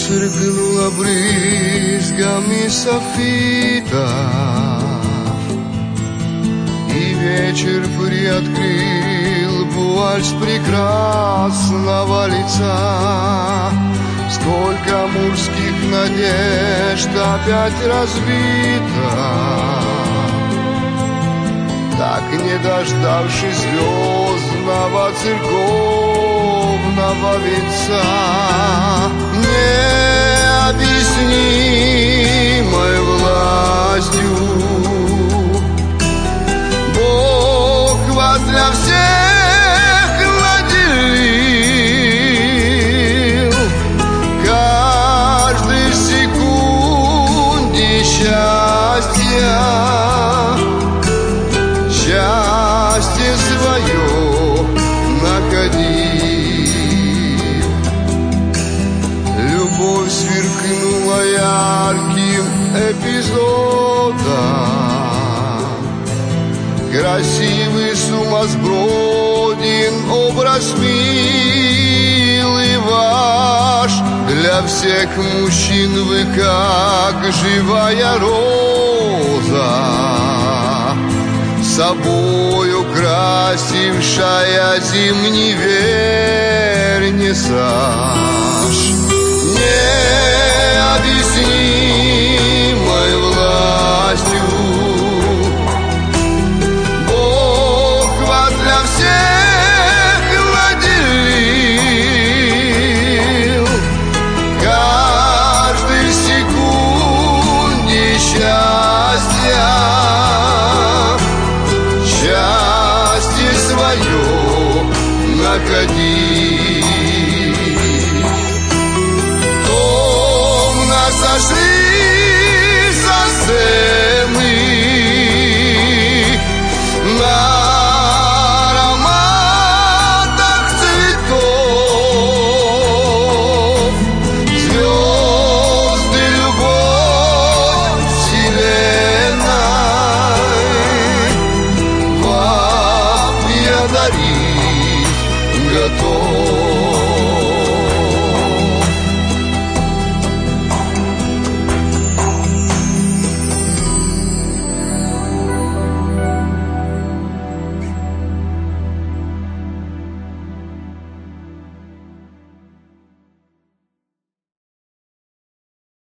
сверкнула брызгами софита, и вечер приоткрыл вуаль с прекрасного лица. Сколько мужских надежд опять разбито, так не дождавшись звездного церковного венца. Необъяснимой властью Бог вас для всех наделил, каждой секунде счастья, счастье свое находил. Любовь сверкнула ярким эпизодом, красивый сумасброден образ милый ваш. Для всех мужчин вы как живая роза, собою красившая зимний вернисаж.